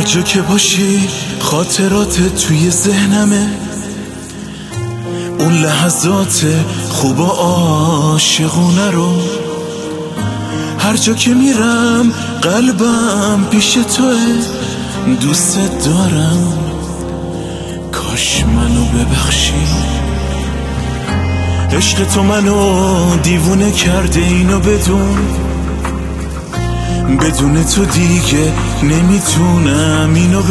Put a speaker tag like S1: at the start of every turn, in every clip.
S1: هر جا که باشی خاطرات توی ذهنمه، اون لحظات خوب و عاشقونه رو. هر جا که میرم قلبم پیش توه، دوست دارم، کاش منو ببخشی. عشق تو منو دیوونه کرده، اینو بدون تو دیگه نمیتونم، اینو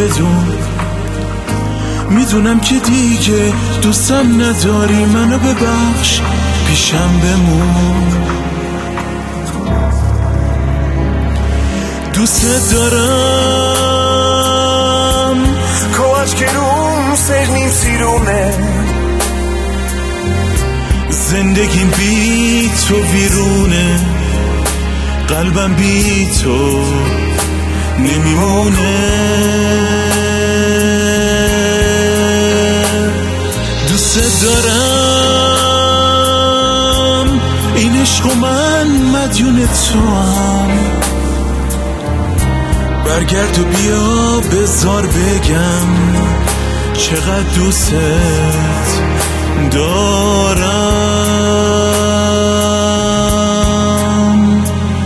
S1: میدونم که دیگه دوستم نداری، منو ببخش، پیشم بمون. دوست دارم
S2: kołač kerum sežnim sirune,
S1: زندگیم بی تو ویرونه، قلبم بی تو نمیمونه. دوست دارم، این عشق و من مدیون تو هم. برگرد و بیا بذار بگم چقدر دوست دارم.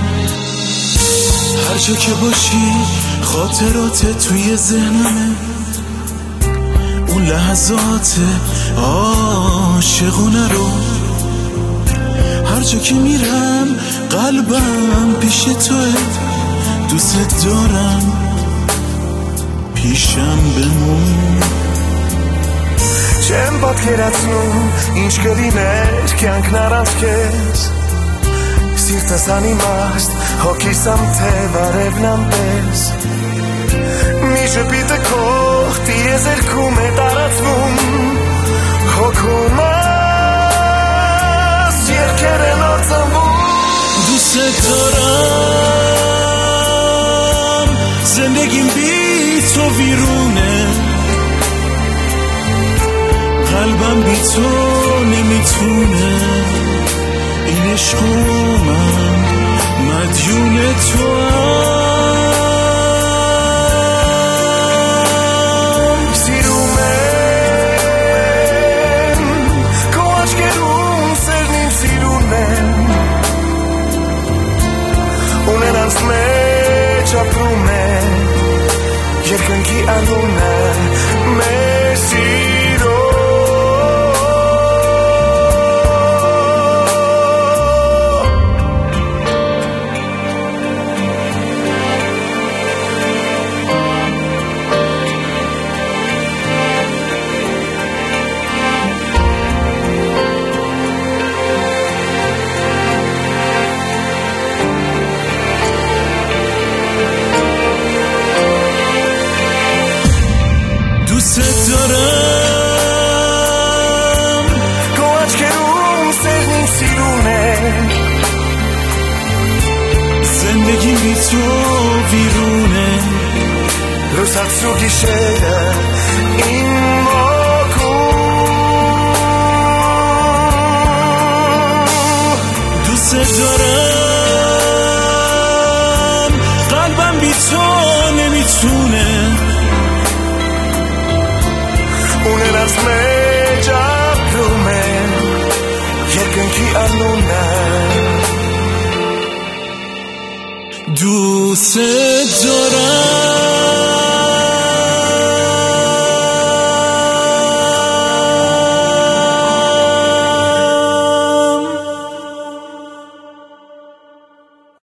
S1: هر جا که باشی خاطرات توی ذهنمه، اون لحظات عاشقونه رو. هر جا که میرم قلبم پیش توه، دوست دارم، پیشم بمون.
S2: Չեմ պատկերացնում ինչ կլիներ կյանքն առանց քեզ, սիրտս անիմաստ, հոգիս անթև արևն անպես, մի ժպիտը քո տիեզերքում է տարածվում, հոգումս երկեր են արձանվում.
S1: دوست دارم، زندگیم بی تو ویرونه، قلبم بی تو نمیتونه. این عشق و من مدیون تو هم.
S2: Սիրում քո աչքերում սերն ինձ սիրուն է, ունենանց մեջ ապրում է երկնքի անունը մեր սիրո.
S1: دوست دارم،
S2: Քո աչքերում սերն ինձ սիրուն է,
S1: زندگیم بی تو ویرونه،
S2: լուսացու գիշերը իմ օգում.
S1: دوست دارم، قلبم بی تو نمیتونه.
S2: Ունենանց մեջ ապրում է երկնքի անունը.
S1: دوست دارم.